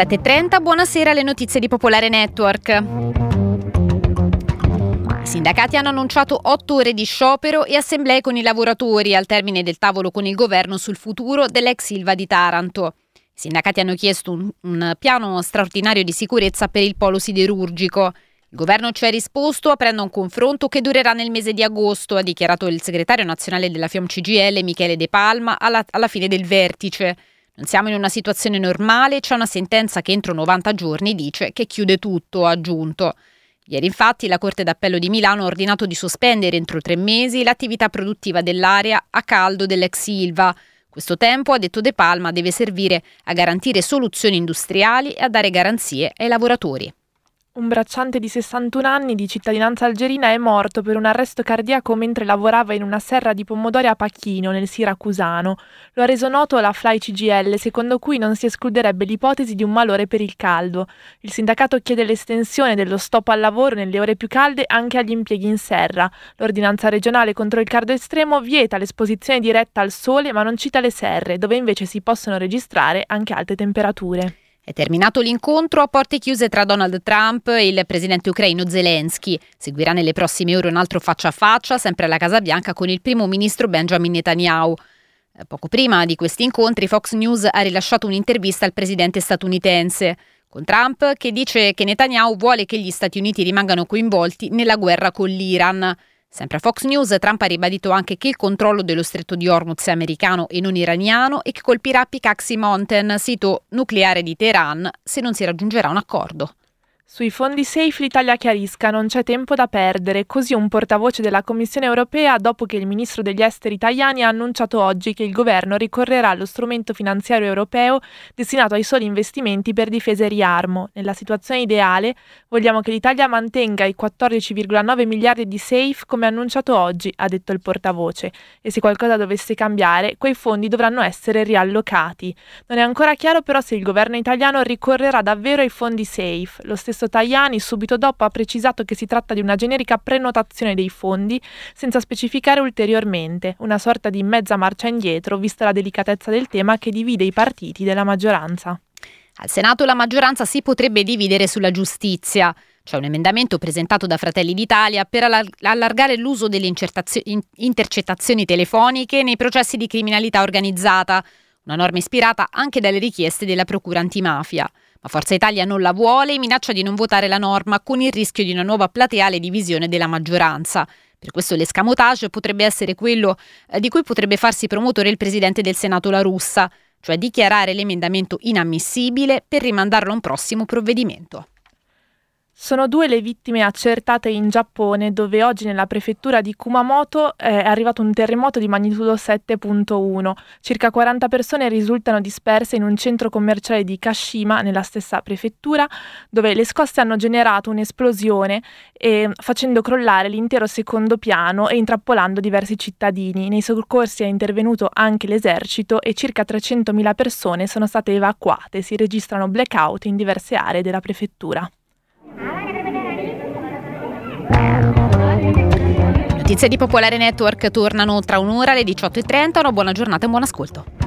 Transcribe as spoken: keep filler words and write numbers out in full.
sette e trenta, buonasera, le notizie di Popolare Network. I sindacati hanno annunciato otto ore di sciopero e assemblee con i lavoratori al termine del tavolo con il governo sul futuro dell'ex Ilva di Taranto. I sindacati hanno chiesto un, un piano straordinario di sicurezza per il polo siderurgico. Il governo ci ha risposto aprendo un confronto che durerà nel mese di agosto, ha dichiarato il segretario nazionale della FIOM C G I L, Michele De Palma, alla, alla fine del vertice. Non siamo in una situazione normale, c'è una sentenza che entro novanta giorni dice che chiude tutto, ha aggiunto. Ieri infatti la Corte d'Appello di Milano ha ordinato di sospendere entro tre mesi l'attività produttiva dell'area a caldo dell'ex Ilva. Questo tempo, ha detto De Palma, deve servire a garantire soluzioni industriali e a dare garanzie ai lavoratori. Un bracciante di sessantuno anni di cittadinanza algerina è morto per un arresto cardiaco mentre lavorava in una serra di pomodori a Pachino, nel siracusano. Lo ha reso noto la Fly C G I L, secondo cui non si escluderebbe l'ipotesi di un malore per il caldo. Il sindacato chiede l'estensione dello stop al lavoro nelle ore più calde anche agli impieghi in serra. L'ordinanza regionale contro il caldo estremo vieta l'esposizione diretta al sole ma non cita le serre, dove invece si possono registrare anche alte temperature. È terminato l'incontro a porte chiuse tra Donald Trump e il presidente ucraino Zelensky. Seguirà nelle prossime ore un altro faccia a faccia, sempre alla Casa Bianca, con il primo ministro Benjamin Netanyahu. Poco prima di questi incontri, Fox News ha rilasciato un'intervista al presidente statunitense, con Trump che dice che Netanyahu vuole che gli Stati Uniti rimangano coinvolti nella guerra con l'Iran. Sempre a Fox News, Trump ha ribadito anche che il controllo dello stretto di Hormuz è americano e non iraniano e che colpirà Pikaksi Mountain, sito nucleare di Teheran, se non si raggiungerà un accordo. Sui fondi SAFE l'Italia chiarisca, non c'è tempo da perdere, così un portavoce della Commissione europea dopo che il ministro degli esteri Tajani ha annunciato oggi che il governo ricorrerà allo strumento finanziario europeo destinato ai soli investimenti per difesa e riarmo. Nella situazione ideale vogliamo che l'Italia mantenga i quattordici virgola nove miliardi di SAFE come annunciato oggi, ha detto il portavoce, e se qualcosa dovesse cambiare, quei fondi dovranno essere riallocati. Non è ancora chiaro però se il governo italiano ricorrerà davvero ai fondi SAFE. Lo stesso Tajani subito dopo ha precisato che si tratta di una generica prenotazione dei fondi senza specificare ulteriormente, una sorta di mezza marcia indietro vista la delicatezza del tema che divide i partiti della maggioranza. Al Senato la maggioranza si potrebbe dividere sulla giustizia. C'è un emendamento presentato da Fratelli d'Italia per allargare l'uso delle intercettazioni telefoniche nei processi di criminalità organizzata, una norma ispirata anche dalle richieste della Procura antimafia. Ma Forza Italia non la vuole e minaccia di non votare la norma con il rischio di una nuova plateale divisione della maggioranza. Per questo l'escamotage potrebbe essere quello eh, di cui potrebbe farsi promotore il presidente del Senato La Russa, cioè dichiarare l'emendamento inammissibile per rimandarlo a un prossimo provvedimento. Sono due le vittime accertate in Giappone, dove oggi nella prefettura di Kumamoto è arrivato un terremoto di magnitudo sette virgola uno. Circa quaranta persone risultano disperse in un centro commerciale di Kashima, nella stessa prefettura, dove le scosse hanno generato un'esplosione eh, facendo crollare l'intero secondo piano e intrappolando diversi cittadini. Nei soccorsi è intervenuto anche l'esercito e circa trecentomila persone sono state evacuate. Si registrano blackout in diverse aree della prefettura. Notizie di Popolare Network tornano tra un'ora alle diciotto e trenta. Una buona giornata e buon ascolto.